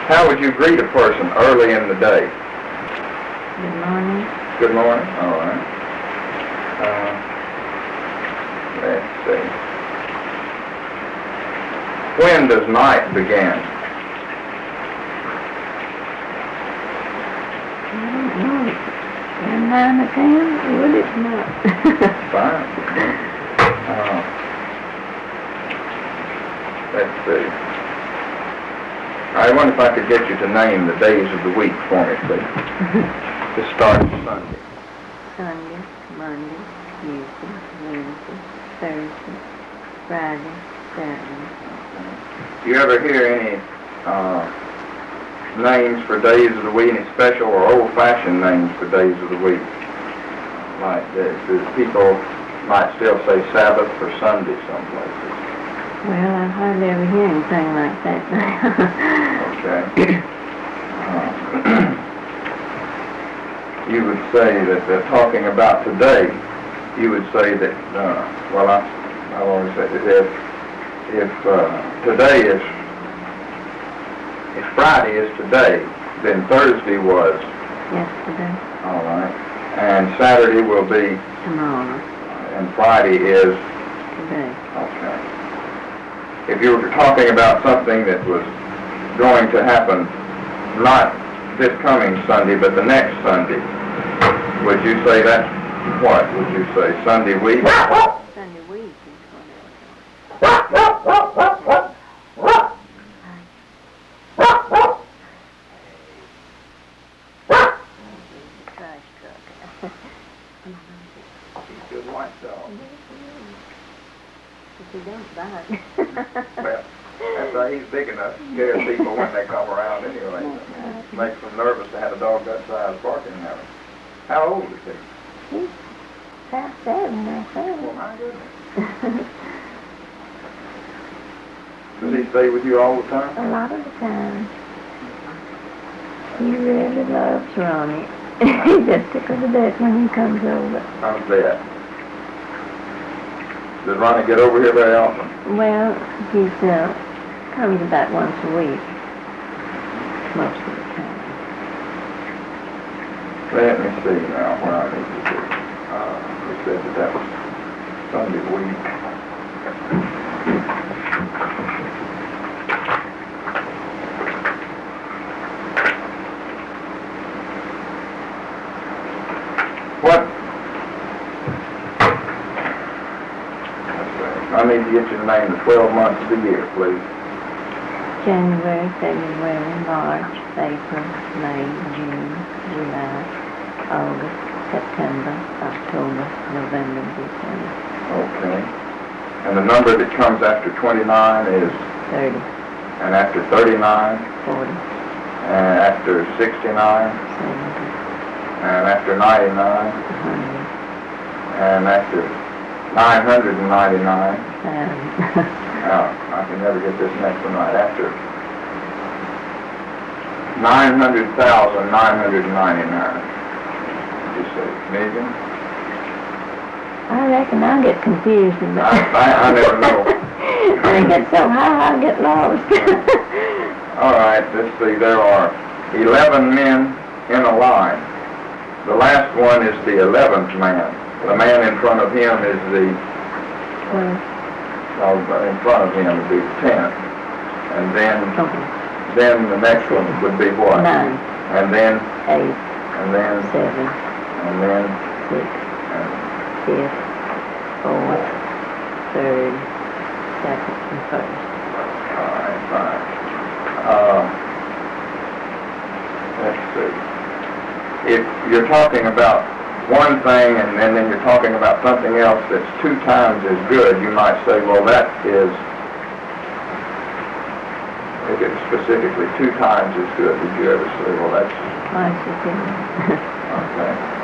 How would you greet a person early in the day? Good morning. Good morning. All right. Let's see. When does night begin? I don't know. At 9 or 10? Well, it's not. Fine. Let's see. I wonder if I could get you to name the days of the week for me, please. To start Sunday. Sunday, Monday, Tuesday, Wednesday, Thursday, Friday, Saturday. Do you ever hear any names for days of the week, any special or old-fashioned names for days of the week? Like this. People might still say Sabbath or Sunday some places. Well, I hardly ever hear anything like that now. Okay. You would say that they're talking about today. You would say that, I always say that if today is, if Friday is today, then Thursday was Yesterday. all right, and Saturday will be Tomorrow. and Friday is Today. okay. If you were talking about something that was going to happen not this coming Sunday but the next Sunday, would you say that's what? Would you say Sunday week? Sunday week is what trash truck. He's a good white dog. If you don't bark. Well, that's why he's big enough to scare people when they come around anyway. It makes them nervous to have a dog that size barking at them. How old is he? He's past 7 now, Well, my goodness. Does he stay with you all the time? A lot of the time. He really loves Ronnie. He just tickles to death when he comes over. How's that? Does Ronnie get over here very often? Well, he comes about once a week. Most of the time. Let me see now where I need to be. We said that was Sunday week. What? I need to get you to name the 12 months of the year, please. January, February, March, April, May, June, July, August, September, October, November, December. Okay. And the number that comes after 29 is? 30. And after 39? 40. And after 69? 70. And after 99? 100. And after 999? 1,000. Now, I can never get this next one right. After 900,999. You say million? I reckon I'll get confused about I never know. When I get so high, I'll get lost. All right, let's see. There are 11 men in a line. The last one is the 11th man. The man in front of him is the, in front of him would be the 10th. And then the next one would be what? 9. And then? 8. And then? 7. And then? 6. 5th. 4th. 3rd. 2nd and 1st. All right, fine. Let's see. If you're talking about one thing and then you're talking about something else that's 2 times as good, you might say, well, that is, if it's specifically 2 times as good, would you ever say, well, that's... Twice as good. Okay.